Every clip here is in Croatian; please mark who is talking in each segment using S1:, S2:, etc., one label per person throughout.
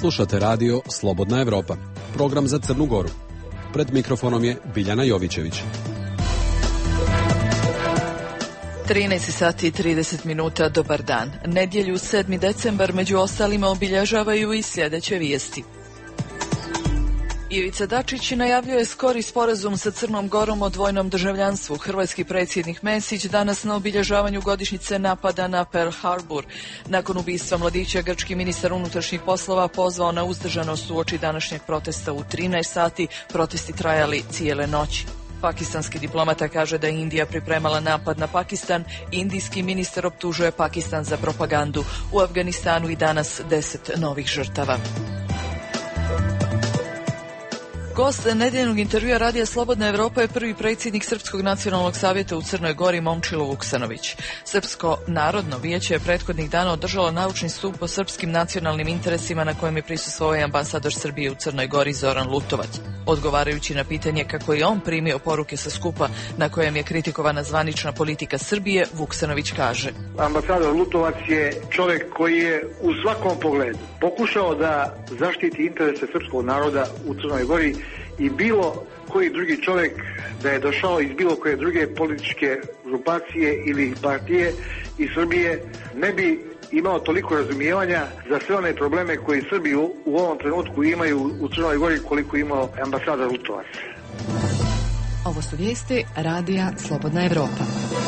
S1: Slušate radio Slobodna Evropa, program za Crnu Goru. Pred mikrofonom je Biljana Jovićević.
S2: 13 sati i 30 minuta, dobar dan. Nedjelju 7. decembar među ostalima obilježavaju i sljedeće vijesti. Ivica Dačić najavljuje skori sporazum sa Crnom Gorom o dvojnom državljanstvu. Hrvatski predsjednik Mesić danas na obilježavanju godišnjice napada na Pearl Harbor. Nakon ubistva mladića, grčki ministar unutrašnjih poslova pozvao na uzdržanost uoči današnjeg protesta u 13 sati. Protesti trajali cijele noći. Pakistanski diplomata kaže da je Indija pripremala napad na Pakistan. Indijski ministar optužuje Pakistan za propagandu. U Afganistanu i danas 10 novih žrtava. Gost nedjeljnog intervjua Radija Slobodna Evropa je prvi predsjednik Srpskog nacionalnog savjeta u Crnoj Gori Momčilo Vuksanović. Srpsko narodno vijeće je prethodnih dana održalo naučni skup o srpskim nacionalnim interesima na kojem je prisustvovao i ambasador Srbije u Crnoj Gori Zoran Lutovac. Odgovarajući na pitanje kako je on primio poruke sa skupa na kojem je kritikovana zvanična politika Srbije, Vuksanović kaže:
S3: Ambasador Lutovac je čovjek koji je u svakom pogledu pokušao da zaštiti interese srpskog naroda u Crnoj Gori i bilo koji drugi čovjek da je došao iz bilo koje druge političke grupacije ili partije iz Srbije ne bi imao toliko razumijevanja za sve one probleme koji Srbi u ovom trenutku imaju u Crnoj Gori koliko imao ambasador Lutovac.
S4: Ovo su vijesti Radija Slobodna Evropa.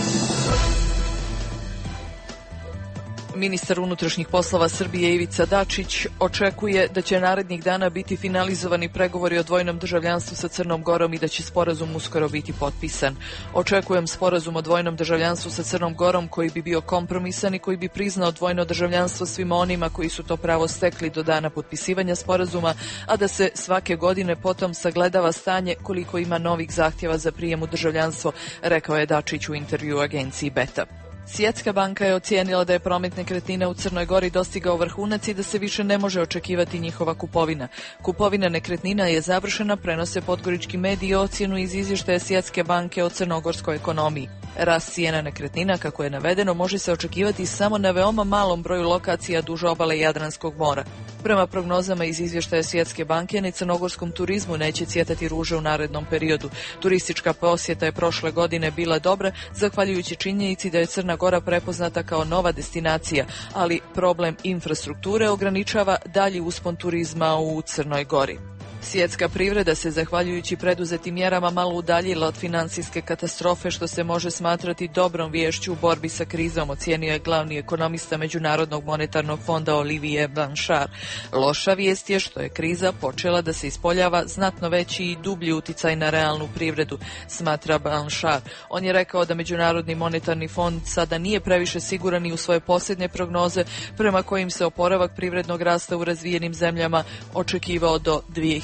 S2: Ministar unutrašnjih poslova Srbije Ivica Dačić očekuje da će narednih dana biti finalizovani pregovori o dvojnom državljanstvu sa Crnom Gorom i da će sporazum uskoro biti potpisan. Očekujem sporazum o dvojnom državljanstvu sa Crnom Gorom koji bi bio kompromisan i koji bi priznao dvojno državljanstvo svima onima koji su to pravo stekli do dana potpisivanja sporazuma, a da se svake godine potom sagledava stanje koliko ima novih zahtjeva za prijem u državljanstvo, rekao je Dačić u intervju agenciji Beta. Svjetska banka je ocijenila da je promet nekretnina u Crnoj Gori dostigao vrhunac i da se više ne može očekivati njihova kupovina. Kupovina nekretnina je završena, prenose podgorički mediji ocjenu iz izvještaja Svjetske banke o crnogorskoj ekonomiji. Rast cijena nekretnina, kako je navedeno, može se očekivati samo na veoma malom broju lokacija duž obale Jadranskog mora. Prema prognozama iz izvještaja Svjetske banke, ni crnogorskom turizmu neće cvjetati ruže u narednom periodu. Turistička posjeta je prošle godine bila dobra, zahvaljujući činjenici da je Crna Gora prepoznata kao nova destinacija, ali problem infrastrukture ograničava dalji uspon turizma u Crnoj Gori. Svjetska privreda se, zahvaljujući preduzetim mjerama, malo udaljila od financijske katastrofe, što se može smatrati dobrom viješću u borbi sa krizom, ocijenio je glavni ekonomista Međunarodnog monetarnog fonda Olivier Blanchard. Loša vijest je što je kriza počela da se ispoljava znatno veći i dublji uticaj na realnu privredu, smatra Blanchard. On je rekao da Međunarodni monetarni fond sada nije previše siguran i u svoje posljednje prognoze, prema kojim se oporavak privrednog rasta u razvijenim zemljama očekivao do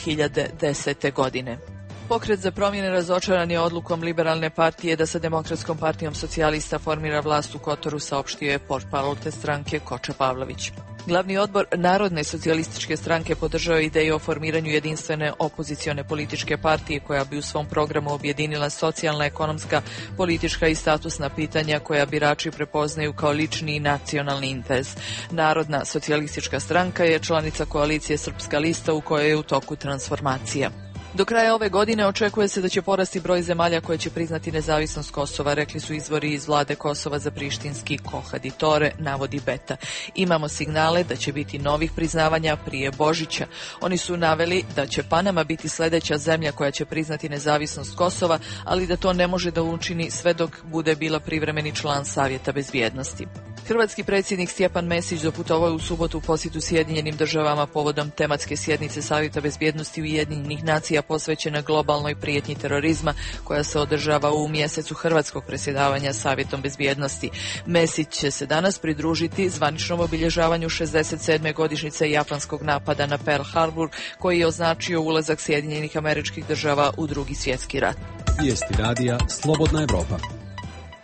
S2: 2010. godine. Pokret za promjene razočaran je odlukom Liberalne partije da sa Demokratskom partijom socijalista formira vlast u Kotoru, saopštio je portparol te stranke Koča Pavlović. Glavni odbor Narodne socijalističke stranke podržao ideju o formiranju jedinstvene opozicione političke partije koja bi u svom programu objedinila socijalna, ekonomska, politička i statusna pitanja koja birači prepoznaju kao lični i nacionalni interes. Narodna socijalistička stranka je članica koalicije Srpska lista u kojoj je u toku transformacija. Do kraja ove godine očekuje se da će porasti broj zemalja koje će priznati nezavisnost Kosova, rekli su izvori iz vlade Kosova za prištinski kohaditore, navodi Beta. Imamo signale da će biti novih priznavanja prije Božića. Oni su naveli da će Panama biti sljedeća zemlja koja će priznati nezavisnost Kosova, ali da to ne može da učini sve dok bude bila privremeni član Savjeta bezbjednosti. Hrvatski predsjednik Stjepan Mesić doputovao je u subotu u posjetu Sjedinjenim državama povodom tematske sjednice Savjeta bezbjednosti Ujedinjenih nacija posvećena globalnoj prijetnji terorizma koja se održava u mjesecu hrvatskog predsjedavanja Savjetom bezbjednosti. Mesić će se danas pridružiti zvaničnom obilježavanju 67. godišnjice japanskog napada na Pearl Harbor koji je označio ulazak Sjedinjenih Američkih Država u Drugi svjetski rat.
S1: Vijesti radija Slobodna Evropa.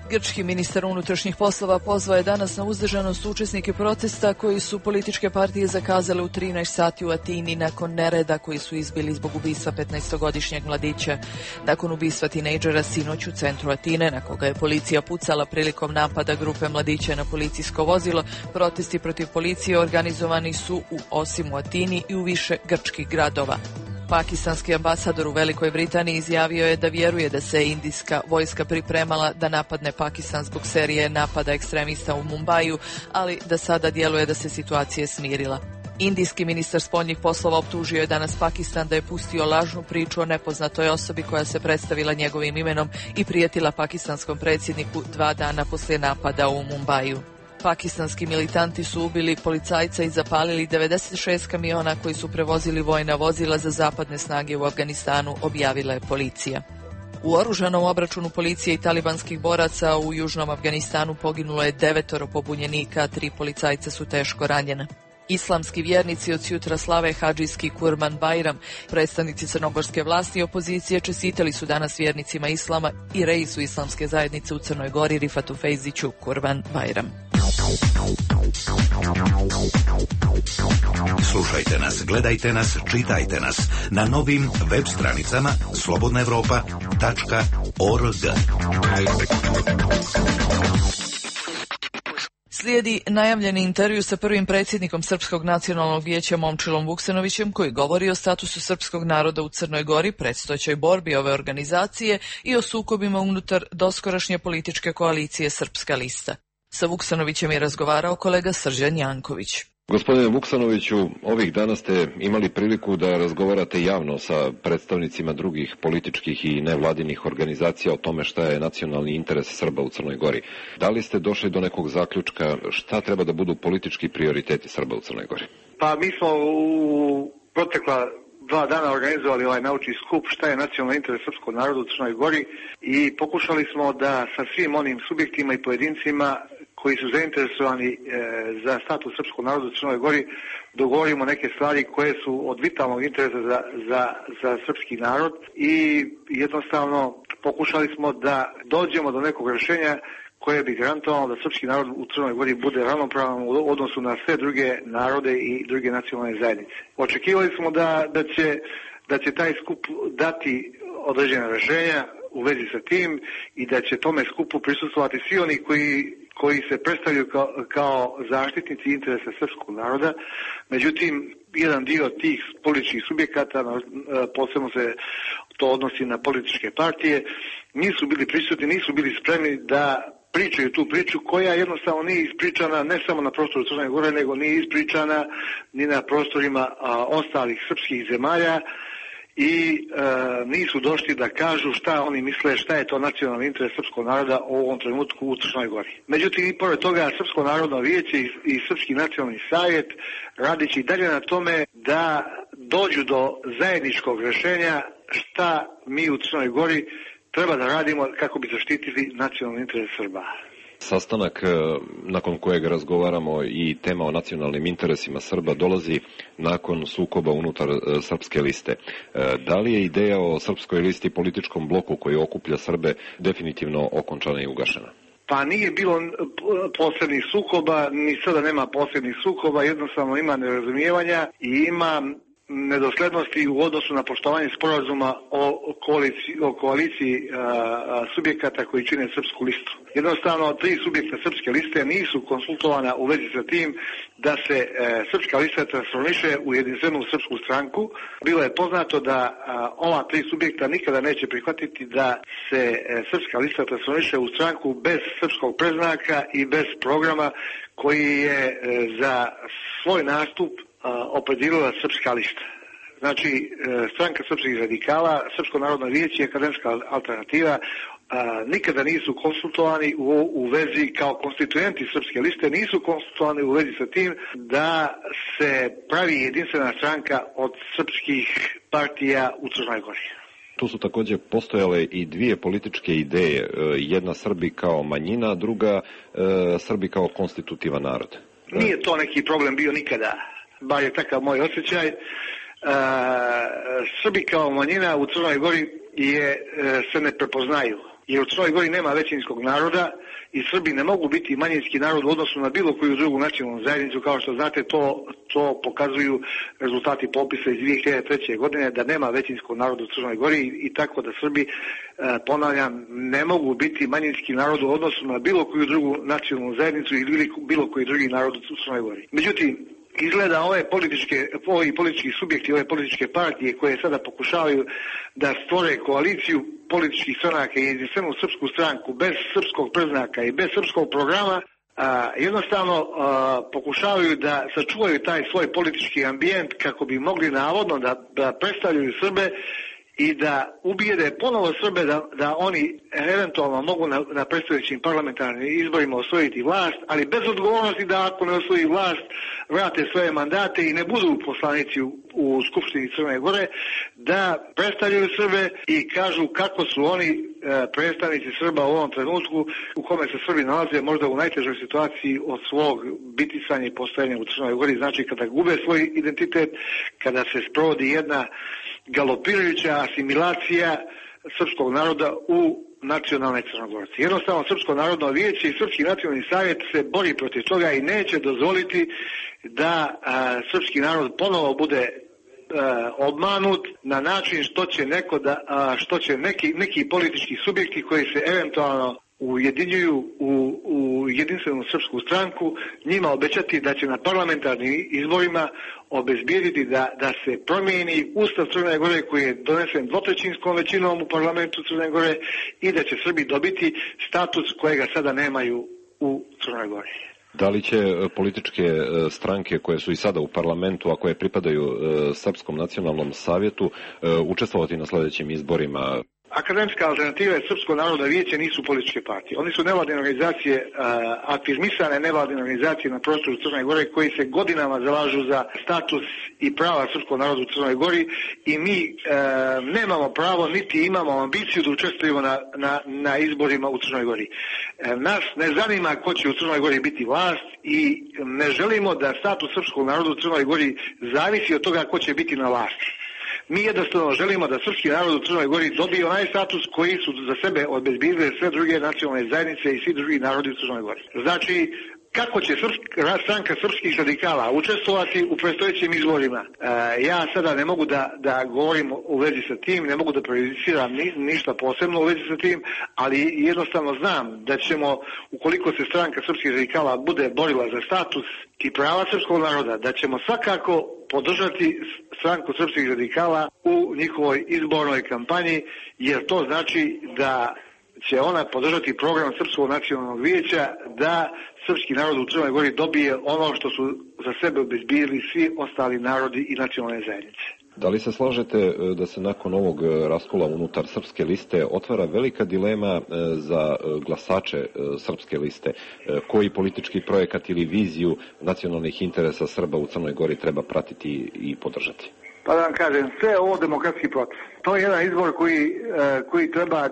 S2: Grčki ministar unutrašnjih poslova pozvao je danas na uzdržanost učesnike protesta koji su političke partije zakazale u 13 sati u Atini nakon nereda koji su izbili zbog ubistva 15-godišnjeg mladića. Nakon ubistva tinejdžera sinoć u centru Atine, na koga je policija pucala prilikom napada grupe mladića na policijsko vozilo, protesti protiv policije organizovani su osim u Atini i u više grčkih gradova. Pakistanski ambasador u Velikoj Britaniji izjavio je da vjeruje da se indijska vojska pripremala da napadne Pakistan zbog serije napada ekstremista u Mumbaju, ali da sada djeluje da se situacija smirila. Indijski ministar spoljnih poslova optužio je danas Pakistan da je pustio lažnu priču o nepoznatoj osobi koja se predstavila njegovim imenom i prijetila pakistanskom predsjedniku 2 dana poslije napada u Mumbaju. Pakistanski militanti su ubili policajca i zapalili 96 kamiona koji su prevozili vojna vozila za zapadne snage u Afganistanu, objavila je policija. U oružanom obračunu policije i talibanskih boraca u južnom Afganistanu poginulo je 9 pobunjenika, 3 policajca su teško ranjena. Islamski vjernici od jutra slave hadžijski Kurban Bajram. Predstavnici crnogorske vlasti i opozicije čestitali su danas vjernicima islama i reisu islamske zajednice u Crnoj Gori Rifatu Fejziću Kurban Bajram.
S5: Slušajte nas, gledajte nas, čitajte nas na novim web stranicama slobodnaevropa.org.
S2: Slijedi najavljeni intervju sa prvim predsjednikom Srpskog nacionalnog vijeća Momčilom Vuksanovićem koji govori o statusu srpskog naroda u Crnoj Gori, predstojećoj borbi ove organizacije i o sukobima unutar doskorašnje političke koalicije Srpska lista. Sa Vuksanovićem je razgovarao kolega Srđan Janković.
S6: Gospodine Vuksanoviću, ovih dana ste imali priliku da razgovarate javno sa predstavnicima drugih političkih i nevladinih organizacija o tome šta je nacionalni interes Srba u Crnoj Gori. Da li ste došli do nekog zaključka šta treba da budu politički prioriteti Srba u Crnoj Gori?
S3: Pa mi smo u protekla 2 dana organizovali ovaj naučni skup šta je nacionalni interes srpskog naroda u Crnoj Gori i pokušali smo da sa svim onim subjektima i pojedincima koji su zainteresovani za status srpskog naroda u Crnoj Gori dogovorimo neke stvari koje su od vitalnog interesa za srpski narod i jednostavno pokušali smo da dođemo do nekog rješenja koje bi garantovalo da srpski narod u Crnoj Gori bude ravnopravan u odnosu na sve druge narode i druge nacionalne zajednice. Očekivali smo da će taj skup dati određena rješenja u vezi sa tim i da će tome skupu prisustvovati svi oni koji se predstavljaju kao zaštitnici interesa srpskog naroda. Međutim, jedan dio tih političkih subjekata, posebno se to odnosi na političke partije, nisu bili prisutni, nisu bili spremni da pričaju tu priču koja jednostavno nije ispričana ne samo na prostoru Crne Gore, nego nije ispričana ni na prostorima ostalih srpskih zemalja i nisu došli da kažu šta oni misle, šta je to nacionalni interes srpskog naroda u ovom trenutku u Crnoj Gori. Međutim, i pored toga Srpsko narodno vijeće i Srpski nacionalni savjet radići dalje na tome da dođu do zajedničkog rješenja šta mi u Crnoj Gori treba da radimo kako bi zaštitili nacionalni interes Srba.
S6: Sastanak nakon kojeg razgovaramo i tema o nacionalnim interesima Srba dolazi nakon sukoba unutar Srpske liste. Da li je ideja o Srpskoj listi političkom bloku koji okuplja Srbe definitivno okončana i ugašena?
S3: Pa nije bilo posebnih sukoba, ni sada nema posebnih sukoba, jednostavno ima nerazumijevanja i ima nedoslednosti u odnosu na poštovanje sporazuma o koaliciji subjekata koji čine Srpsku listu. Jednostavno, 3 subjekta Srpske liste nisu konsultovana u vezi sa tim da se Srpska lista transformiše u jedinstvenu srpsku stranku. Bilo je poznato da ova 3 subjekta nikada neće prihvatiti da se Srpska lista transformiše u stranku bez srpskog predznaka i bez programa koji je za svoj nastup opredijelila Srpska lista. Znači, stranka srpskih radikala, Srpsko narodno vijeće i akademska alternativa nikada nisu konsultovani u vezi kao konstituenti Srpske liste, nisu konsultovani u vezi sa tim da se pravi jedinstvena stranka od srpskih partija u Crnoj Gori.
S6: Tu su također postojale i 2 političke ideje, jedna Srbi kao manjina, druga Srbi kao konstitutivan narod.
S3: Nije to neki problem bio nikada, bar je takav moj osjećaj. Srbi kao manjina u Crnoj Gori se ne prepoznaju. jer u Crnoj Gori nema većinskog naroda i Srbi ne mogu biti manjinski narod u odnosu na bilo koju drugu nacionalnu zajednicu. Kao što znate, to pokazuju rezultati popisa iz 2003. godine, da nema većinskog naroda u Crnoj Gori i tako da Srbi, ponavljam, ne mogu biti manjinski narod u odnosu na bilo koju drugu nacionalnu zajednicu ili bilo koji drugi narod u Crnoj Gori. Međutim, izgleda ovi politički subjekti, ove političke partije koje sada pokušavaju da stvore koaliciju političkih stranaka i jedinstvenu srpsku stranku bez srpskog predznaka i bez srpskog programa, jednostavno pokušavaju da sačuvaju taj svoj politički ambijent kako bi mogli navodno da predstavljaju Srbe i da ubijede ponovo Srbe da oni eventualno mogu na predstojećim parlamentarnim izborima osvojiti vlast, ali bez odgovornosti da ako ne osvoji vlast vrate svoje mandate i ne budu poslanici u Skupštini Crne Gore, da predstavljaju Srbe i kažu kako su oni predstavnici Srba u ovom trenutku u kome se Srbi nalaze možda u najtežoj situaciji od svog bitisanja i postojanja u Crnoj Gori. Znači kada gube svoj identitet, kada se sprovodi jedna galopirajuća asimilacija srpskog naroda u nacionalne Crnogorce. Jednostavno, Srpsko narodno vijeće i Srpski nacionalni savjet se bori protiv toga i neće dozvoliti da srpski narod ponovo bude obmanut na način što će neki politički subjekti koji se eventualno ujedinjuju u jedinstvenu srpsku stranku njima obećati da će na parlamentarnim izborima obezbijediti da se promijeni Ustav Crne Gore koji je donesen dvotrećinskom većinom u parlamentu Crne Gore i da će Srbi dobiti status kojega sada nemaju u Crnoj Gori.
S6: Da li će političke stranke koje su i sada u parlamentu, a koje pripadaju Srpskom nacionalnom savjetu, učestvovati na sljedećim izborima?
S3: Akademska alternativa je Srpsko narodno vijeće nisu političke partije. Oni su nevladine organizacije, afirmisane nevladine organizacije na prostoru Crne Gore koji se godinama zalažu za status i prava srpskog naroda u Crnoj Gori i mi nemamo pravo niti imamo ambiciju da učestvujemo na izborima u Crnoj Gori. Nas ne zanima ko će u Crnoj Gori biti vlast i ne želimo da status srpskog naroda u Crnoj Gori zavisi od toga ko će biti na vlasti. Mi jednostavno želimo da srpski narod u Crnoj Gori dobije onaj status koji su za sebe obezbijedile sve druge nacionalne zajednice i svi drugi narodi u Crnoj Gori. Znači, kako će stranka srpskih radikala učestvovati u predstojećim izborima? Ja sada ne mogu da govorim u vezi sa tim, ne mogu da prejudiciram ništa posebno u vezi sa tim, ali jednostavno znam da ćemo, ukoliko se stranka srpskih radikala bude borila za status i prava srpskog naroda, da ćemo svakako podržati stranku srpskih radikala u njihovoj izbornoj kampanji, jer to znači da će ona podržati program Srpskog nacionalnog vijeća da srpski narod u Crnoj Gori dobije ono što su za sebe obezbijedili svi ostali narodi i nacionalne zajednice.
S6: Da li se slažete da se nakon ovog raskola unutar Srpske liste otvara velika dilema za glasače Srpske liste? Koji politički projekat ili viziju nacionalnih interesa Srba u Crnoj Gori treba pratiti i podržati?
S3: Pa da vam kažem, sve ovo demokratski proces. To je jedan izbor koji treba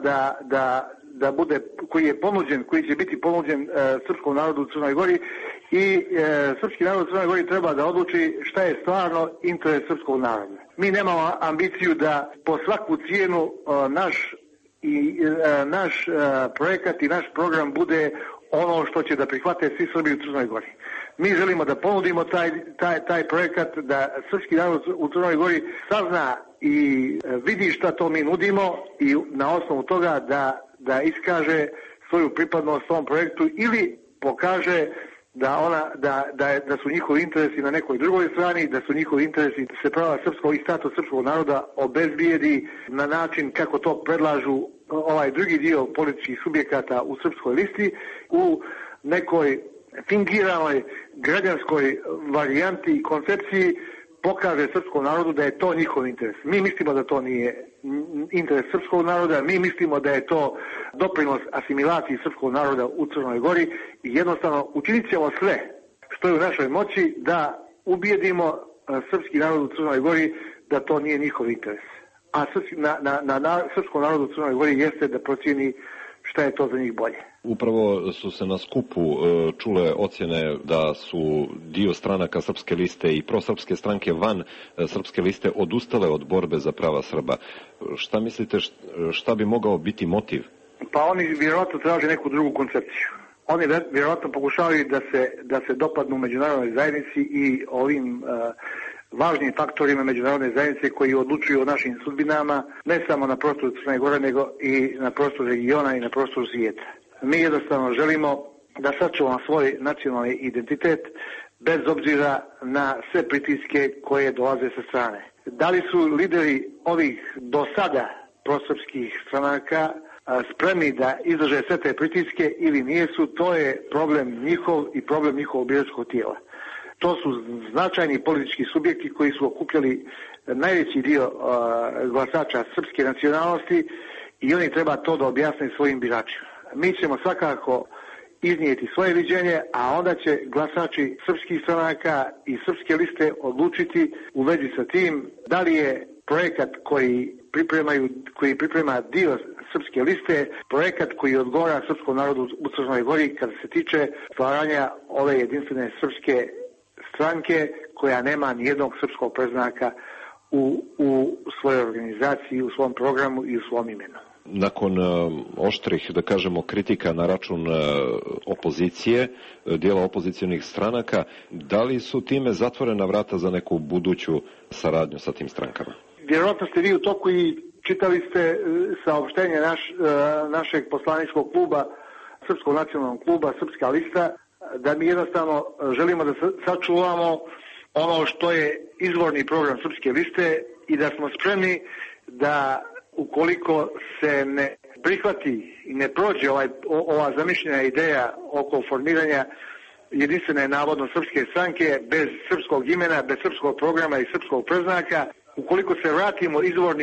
S3: da bude, koji je ponuđen, koji će biti ponuđen srpskom narodu u Crnoj Gori i srpski narod u Crnoj Gori treba da odluči šta je stvarno interes srpskog naroda. Mi nemamo ambiciju da po svaku cijenu naš projekat i naš program bude ono što će da prihvate svi Srbi u Crnoj Gori. Mi želimo da ponudimo taj projekat, da srpski narod u Crnoj Gori sazna i vidi šta to mi nudimo i na osnovu toga da iskaže svoju pripadnost tom projektu ili pokaže da su njihovi interesi na nekoj drugoj strani, da su njihovi interesi da se prava srpskog i status srpskog naroda obezbijedi na način kako to predlažu ovaj drugi dio političkih subjekata u srpskoj listi u nekoj fingiranoj građanskoj varijanti i koncepciji pokaže srpskom narodu da je to njihov interes. Mi mislimo da to nije interes srpskog naroda, mi mislimo da je to doprinos asimilaciji srpskog naroda u Crnoj Gori i jednostavno učinit ćemo sve što je u našoj moći da ubijedimo srpski narod u Crnoj Gori da to nije njihov interes. A na srpskom narodu u Crnoj Gori jeste da procijeni šta je to za njih bolje.
S6: Upravo su se na skupu čule ocjene da su dio stranaka Srpske liste i prosrpske stranke van Srpske liste odustale od borbe za prava Srba. Šta mislite, šta bi mogao biti motiv
S3: pa oni vjerojatno traže neku drugu koncepciju. Oni vjerojatno pokušavaju da se dopadnu međunarodnoj zajednici i ovim važnim faktorima međunarodne zajednice koji odlučuju o našim sudbinama, ne samo na prostoru Crne Gore, nego i na prostoru regiona i na prostoru svijeta. Mi jednostavno želimo da sačuvamo svoj nacionalni identitet bez obzira na sve pritiske koje dolaze sa strane. Da li su lideri ovih do sada prosrpskih stranaka spremni da izdrže sve te pritiske ili nisu, to je problem njihov i problem njihovog biračkog tijela. To su značajni politički subjekti koji su okupljali najveći dio glasača srpske nacionalnosti i oni treba to da objasne svojim biračima. Mi ćemo svakako iznijeti svoje viđenje, a onda će glasači srpskih stranaka i srpske liste odlučiti u vezi sa tim da li je projekat koji priprema dio srpske liste, projekat koji odgovara srpskom narodu u Crnoj Gori kada se tiče stvaranja ove jedinstvene srpske stranke koja nema nijednog srpskog predznaka u svojoj organizaciji, u svom programu i u svom imenu.
S6: Nakon oštrih, da kažemo, kritika na račun opozicije, dijela opozicionih stranaka, da li su time zatvorena vrata za neku buduću saradnju sa tim strankama?
S3: Vjerojatno ste vi u toku i čitali ste saopštenje našeg poslaničkog kluba, Srpskog nacionalnog kluba, Srpska lista, da mi jednostavno želimo da sačuvamo ono što je izvorni program Srpske liste i da smo spremni da ukoliko se ne prihvati i ne prođe ova zamišljena ideja oko formiranja jedinstvene navodno srpske stranke bez srpskog imena, bez srpskog programa i srpskog predznaka, ukoliko se vratimo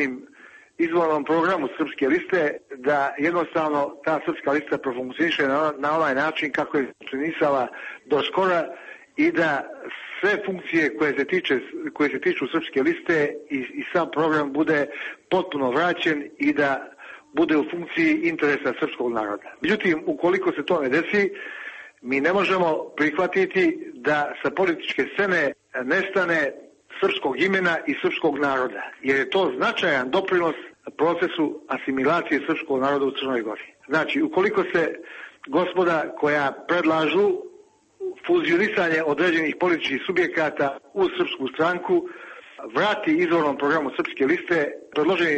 S3: izvornom programu Srpske liste, da jednostavno ta Srpska lista profunkcioniše na onaj način kako je funkcionisala do skora i da sve funkcije koje se tiču Srpske liste i sam program bude potpuno vraćen i da bude u funkciji interesa srpskog naroda. Međutim, ukoliko se to ne desi, mi ne možemo prihvatiti da sa političke scene nestane srpskog imena i srpskog naroda, jer je to značajan doprinos procesu asimilacije srpskog naroda u Crnoj Gori. Znači, ukoliko se gospoda koja predlažu fuzionisanje određenih političkih subjekata u srpsku stranku vrati izvornom programu Srpske liste, predloženi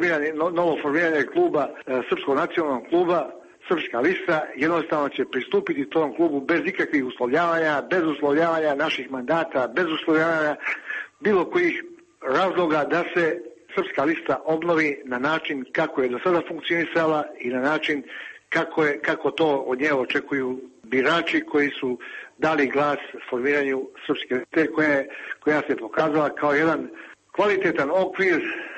S3: novo formiranje kluba, Srpskog nacionalnog kluba, Srpska lista, jednostavno će pristupiti tom klubu bez ikakvih uslovljavanja, bez uslovljavanja naših mandata, bez uslovljavanja bilo kojih razloga da se Srpska lista obnovi na način kako je do sada funkcionisala i na način kako to od nje očekuju birači koji su dali glas formiranju Srpske liste koja se pokazala kao jedan kvalitetan okvir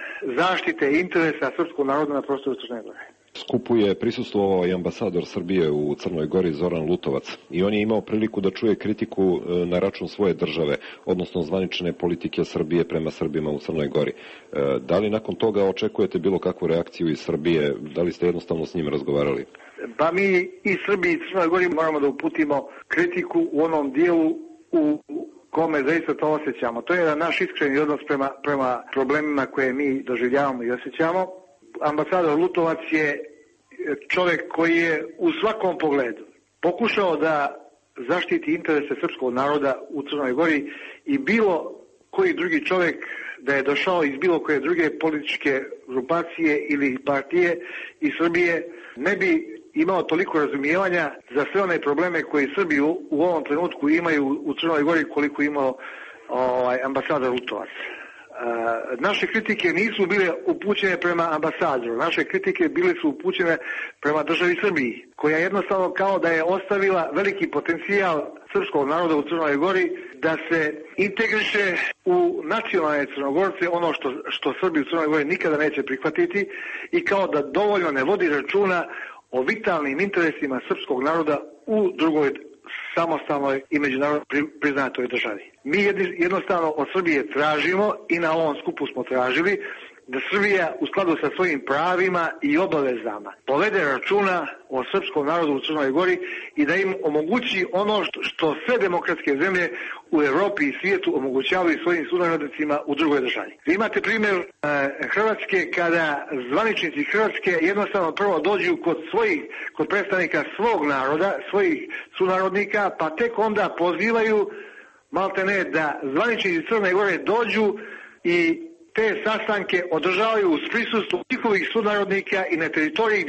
S3: zaštite interesa srpskog naroda na prostoru Crne Gore.
S6: Skupu je prisustvovao i ambasador Srbije u Crnoj Gori Zoran Lutovac i on je imao priliku da čuje kritiku na račun svoje države, odnosno zvanične politike Srbije prema Srbima u Crnoj Gori. Da li nakon toga očekujete bilo kakvu reakciju iz Srbije? Da li ste jednostavno s njim razgovarali?
S3: Pa mi i Srbiji i Crnoj Gori moramo da uputimo kritiku u onom dijelu u kome zaista to osjećamo. To je jedan naš iskreni odnos prema problemima koje mi doživljavamo i osjećamo. Ambasador Lutovac je čovjek koji je u svakom pogledu pokušao da zaštiti interese srpskog naroda u Crnoj Gori i bilo koji drugi čovjek da je došao iz bilo koje druge političke grupacije ili partije iz Srbije ne bi imao toliko razumijevanja za sve one probleme koje Srbi u ovom trenutku imaju u Crnoj Gori koliko imao ambasador Lutovac. Naše kritike nisu bile upućene prema ambasadoru, naše kritike bile su upućene prema državi Srbiji, koja jednostavno kao da je ostavila veliki potencijal srpskog naroda u Crnoj Gori da se integriše u nacionalne Crnogorce, ono što Srbi u Crnoj Gori nikada neće prihvatiti, i kao da dovoljno ne vodi računa o vitalnim interesima srpskog naroda u drugoj samostalnoj i međunarodno priznatoj državi. Mi jednostavno od Srbije tražimo i na ovom skupu smo tražili da Srbija u skladu sa svojim pravima i obavezama povede računa o srpskom narodu u Crnoj Gori i da im omogući ono što sve demokratske zemlje u Europi i svijetu omogućavaju svojim sunarodnicima u drugoj državi. Vi imate primjer Hrvatske kada zvaničnici Hrvatske jednostavno prvo dođu kod predstavnika svog naroda, svojih sunarodnika, pa tek onda pozivaju maltene da zvaničnici Crne Gore dođu i te sastanke održavaju uz prisustvu njihovih sunarodnika i na teritoriji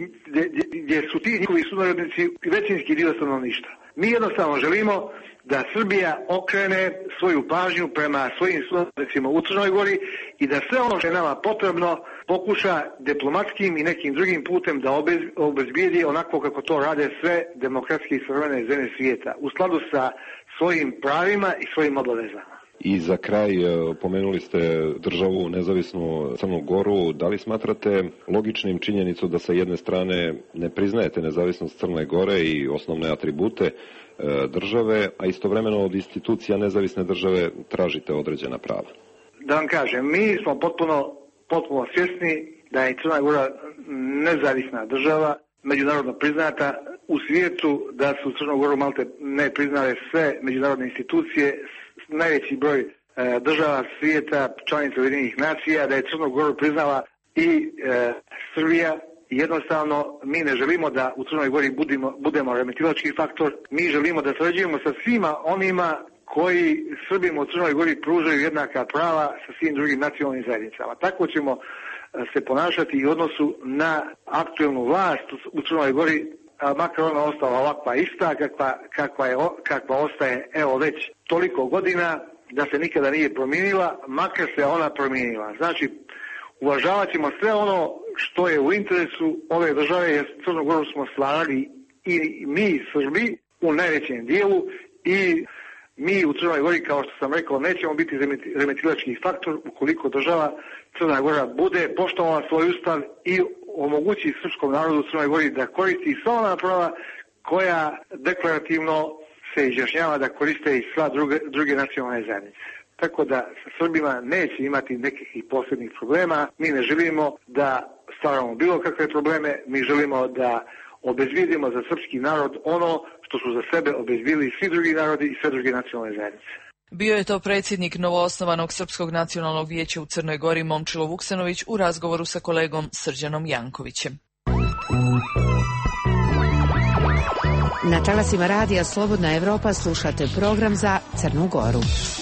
S3: gdje su ti njihovi sunarodnici većinski dio stanovništva. Mi jednostavno želimo da Srbija okrene svoju pažnju prema svojim sunarodnicima u Crnoj Gori i da sve ono što je nama potrebno pokuša diplomatskim i nekim drugim putem da obezbijedi onako kako to rade sve demokratske i suverene zemlje svijeta u skladu sa svojim pravima i svojim obavezama.
S6: I za kraj, pomenuli ste državu nezavisnu Crnu Goru. Da li smatrate logičnim činjenicu da sa jedne strane ne priznajete nezavisnost Crne Gore i osnovne atribute države, a istovremeno od institucija nezavisne države tražite određena prava?
S3: Da vam kažem, mi smo potpuno svjesni da je Crna Gora nezavisna država, međunarodno priznata u svijetu, da su Crnu Goru malte ne priznale sve međunarodne institucije, najveći broj država svijeta, članica Ujedinjenih nacija, da je Crnu Goru priznala i Srbija. Jednostavno, mi ne želimo da u Crnoj Gori budemo remetilački faktor, mi želimo da sarađujemo sa svima onima koji Srbima u Crnoj Gori pružaju jednaka prava sa svim drugim nacionalnim zajednicama. Tako ćemo se ponašati i u odnosu na aktuelnu vlast u Crnoj Gori, makar ona ostala ovakva ista kakva ostaje evo već toliko godina, da se nikada nije promijenila, makar se ona promijenila. Znači, uvažavat ćemo sve ono što je u interesu ove države, jer Crnu Goru smo stvarali i mi Srbi u najvećem dijelu i mi u Crnoj Gori, kao što sam rekao, nećemo biti remetilački faktor ukoliko država Crna Gora bude poštovala svoj ustav i omogući srpskom narodu u Crnoj Gori da koristi sva ona prava koja deklarativno se izjašnjava da koriste i sva druge nacionalne zajednice. Tako da sa Srbima neće imati nekih posebnih problema. Mi ne želimo da stvaramo bilo kakve probleme, mi želimo da obezbijedimo za srpski narod ono što su za sebe obezbijedili svi drugi narodi i sve druge nacionalne zajednice.
S2: Bio je to predsjednik novoosnovanog Srpskog nacionalnog vijeća u Crnoj Gori Momčilo Vuksanović u razgovoru sa kolegom Srđanom Jankovićem.
S4: Na talasima radija Slobodna Evropa slušate program za Crnu Goru.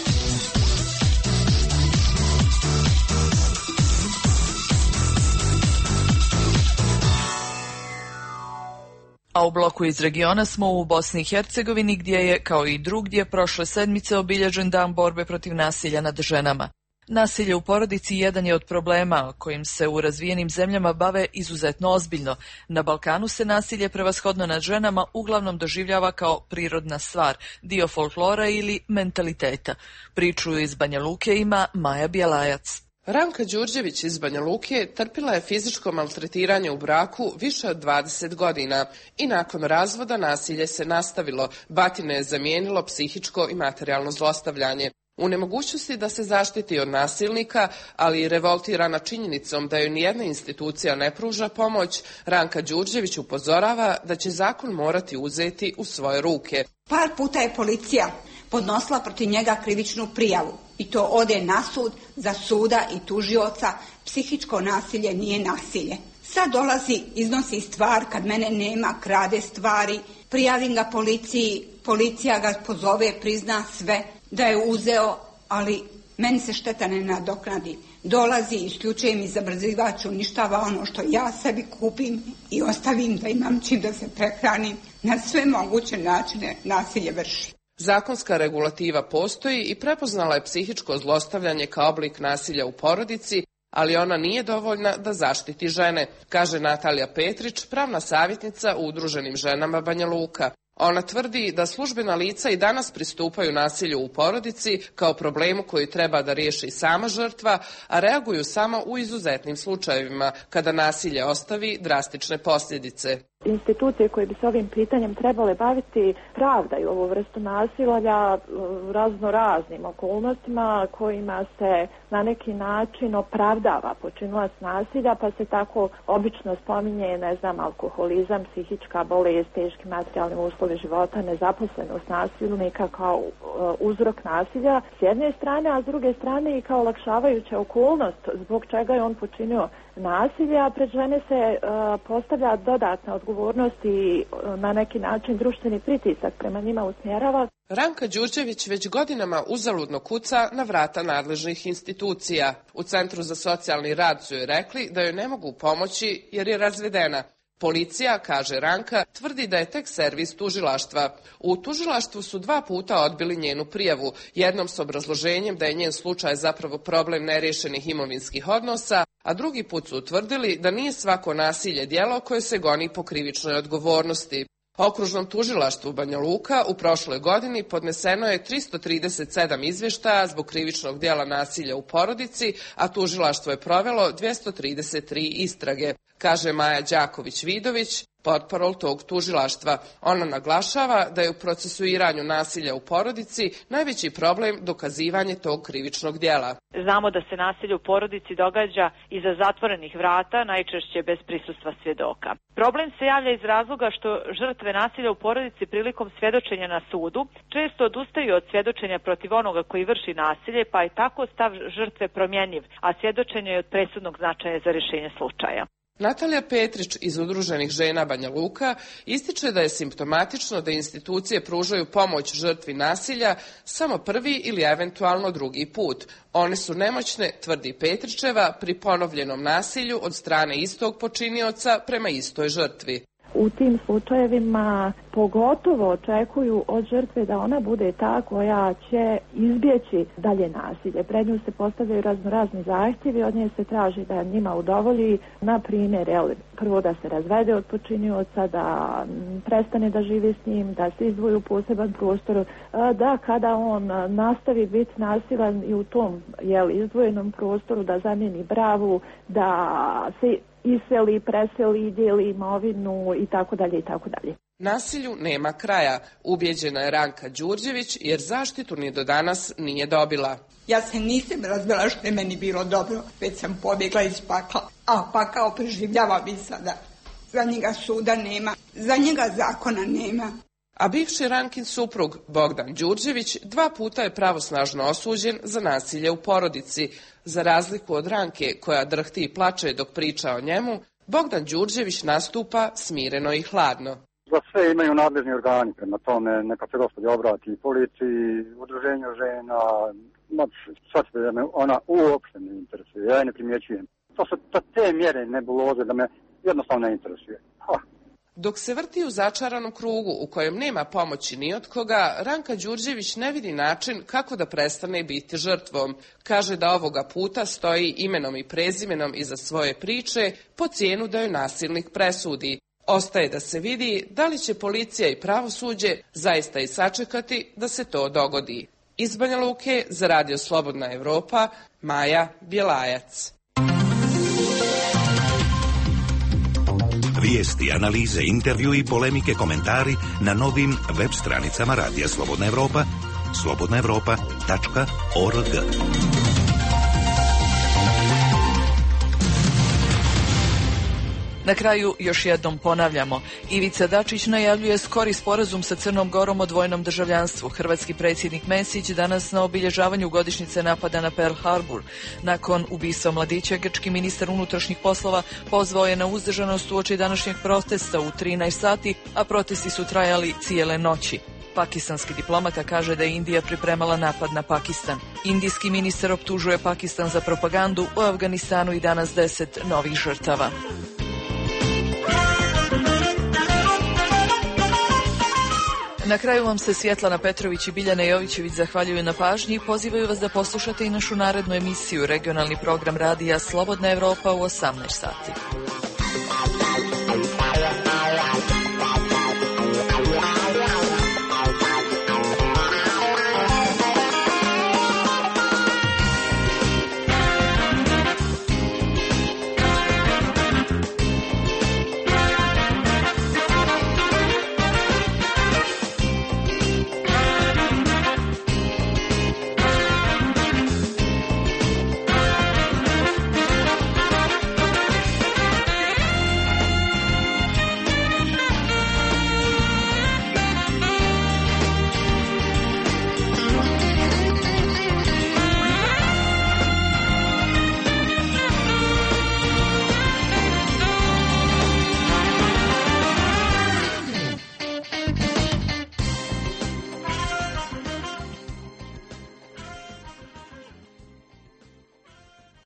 S4: A u bloku iz regiona smo u Bosni i Hercegovini gdje je, kao i drugdje, prošle sedmice obilježen dan borbe protiv nasilja nad ženama. Nasilje u porodici jedan je od problema kojim se u razvijenim zemljama bave izuzetno ozbiljno. Na Balkanu se nasilje prevashodno nad ženama uglavnom doživljava kao prirodna stvar, dio folklora ili mentaliteta. Priču iz Banja Luke ima Maja Bjelajac.
S7: Ranka Đurđević iz Banja Luke trpila je fizičko maltretiranje u braku više od 20 godina i nakon razvoda nasilje se nastavilo, batine je zamijenilo psihičko i materijalno zlostavljanje. U nemogućnosti da se zaštiti od nasilnika, ali i revoltirana činjenicom da joj nijedna institucija ne pruža pomoć, Ranka Đurđević upozorava da će zakon morati uzeti u svoje ruke.
S8: Par puta je policija podnosila protiv njega krivičnu prijavu i to ode na sud, za suda i tužioca, psihičko nasilje nije nasilje. Sad dolazi, iznosi stvar kad mene nema, krade stvari, prijavim ga policiji, policija ga pozove, prizna sve da je uzeo, ali meni se šteta ne nadoknadi. Dolazi, isključuje mi zabrzivač, uništava ono što ja sebi kupim i ostavim da imam čim da se prehranim. Na sve moguće načine nasilje vrši.
S7: Zakonska regulativa postoji i prepoznala je psihičko zlostavljanje kao oblik nasilja u porodici, ali ona nije dovoljna da zaštiti žene, kaže Natalija Petrić, pravna savjetnica u Udruženim ženama Banja Luka. Ona tvrdi da službena lica i danas pristupaju nasilju u porodici kao problemu koji treba da riješi sama žrtva, a reaguju samo u izuzetnim slučajevima, kada nasilje ostavi drastične posljedice.
S9: Institucije koje bi se ovim pitanjem trebale baviti pravdaju ovu vrstu nasilja razno raznim okolnostima kojima se na neki način opravdava počinilac nasilja, pa se tako obično spominje, alkoholizam, psihička bolest, teški materijalni uslovi života, nezaposlenost nasilnika kao uzrok nasilja s jedne strane, a s druge strane i kao olakšavajuća okolnost zbog čega je on počinio nasilje, a pred žene se postavlja dodatna odgovornost i na neki način društveni pritisak prema njima usmjerava.
S7: Ranka Đurđević već godinama uzaludno kuca na vrata nadležnih institucija. U Centru za socijalni rad su joj rekli da joj ne mogu pomoći jer je razvedena. Policija, kaže Ranka, tvrdi da je tek servis tužilaštva. U tužilaštvu su 2 puta odbili njenu prijavu, jednom s obrazloženjem da je njen slučaj zapravo problem nerješenih imovinskih odnosa, a drugi put su utvrdili da nije svako nasilje djelo koje se goni po krivičnoj odgovornosti. Okružnom tužilaštvu Banja Luka u prošloj godini podneseno je 337 izvještaja zbog krivičnog djela nasilja u porodici, a tužilaštvo je provelo 233 istrage, kaže Maja Đaković-Vidović, portparol tog tužilaštva. Ona naglašava da je u procesuiranju nasilja u porodici najveći problem dokazivanje tog krivičnog djela.
S10: Znamo da se nasilje u porodici događa iza zatvorenih vrata, najčešće bez prisustva svjedoka. Problem se javlja iz razloga što žrtve nasilja u porodici prilikom svjedočenja na sudu često odustaju od svjedočenja protiv onoga koji vrši nasilje, pa je tako stav žrtve promjenjiv, a svjedočenje je od presudnog značaja za rješenje slučaja.
S7: Natalija Petrić iz Udruženih žena Banja Luka ističe da je simptomatično da institucije pružaju pomoć žrtvi nasilja samo prvi ili eventualno drugi put. One su nemoćne, tvrdi Petričeva, pri ponovljenom nasilju od strane istog počinioca prema istoj žrtvi.
S9: U tim slučajevima pogotovo očekuju od žrtve da ona bude ta koja će izbjeći dalje nasilje. Pred nju se postavljaju raznorazni zahtjevi, od nje se traži da njima udovolji, na primjer, prvo da se razvede od počinioca, da prestane da živi s njim, da se izdvoji u poseban prostor, da kada on nastavi biti nasilan i u tom izdvojenom prostoru da zamijeni bravu, da se iseli, preseli, dijeli imovinu i tako dalje i tako dalje.
S7: Nasilju nema kraja, ubjeđena je Ranka Đurđević, jer zaštitu ni do danas nije dobila.
S8: Ja se nisam razbila što je meni bilo dobro, već sam pobjegla iz pakla, a pakao preživljavam i sada. Za njega suda nema, za njega zakona nema.
S7: A bivši Rankin suprug Bogdan Đurđević 2 puta je pravosnažno osuđen za nasilje u porodici. Za razliku od Ranke, koja drhti i plače dok priča o njemu, Bogdan Đurđević nastupa smireno i hladno.
S11: Za sve imaju nadležni organi, prema tome neka se gospođa obrati policiji, udruženju žena, sad da me ona uopšte ne interesuje, ja je ne primjećujem. To su te mjere nebuloze da me jednostavno ne interesuje.
S7: Dok se vrti u začaranom krugu u kojem nema pomoći ni od koga, Ranka Đurđević ne vidi način kako da prestane biti žrtvom. Kaže da ovoga puta stoji imenom i prezimenom iza svoje priče po cijenu da joj nasilnik presudi. Ostaje da se vidi da li će policija i pravosuđe zaista i sačekati da se to dogodi. Iz Banja Luke za Radio Slobodna Evropa, Maja Bjelajac.
S5: Vijesti, analize, intervju i polemike, komentari na novim web stranicama Radija Slobodna Evropa, slobodnaevropa.org.
S2: Na kraju još jednom ponavljamo. Ivica Dačić najavljuje skori sporazum sa Crnom Gorom o dvojnom državljanstvu. Hrvatski predsjednik Mesić danas na obilježavanju godišnjice napada na Pearl Harbor. Nakon ubistva mladića, grčki ministar unutrašnjih poslova pozvao je na uzdržanost uoči današnjeg protesta u 13 sati, a protesti su trajali cijele noći. Pakistanski diplomata kaže da je Indija pripremala napad na Pakistan. Indijski ministar optužuje Pakistan za propagandu, u Afganistanu i danas 10 novih žrtava. Na kraju vam se Svjetlana Petrović i Biljana Jovićević zahvaljuju na pažnji i pozivaju vas da poslušate i našu narednu emisiju, regionalni program radija Slobodna Evropa u 18 sati.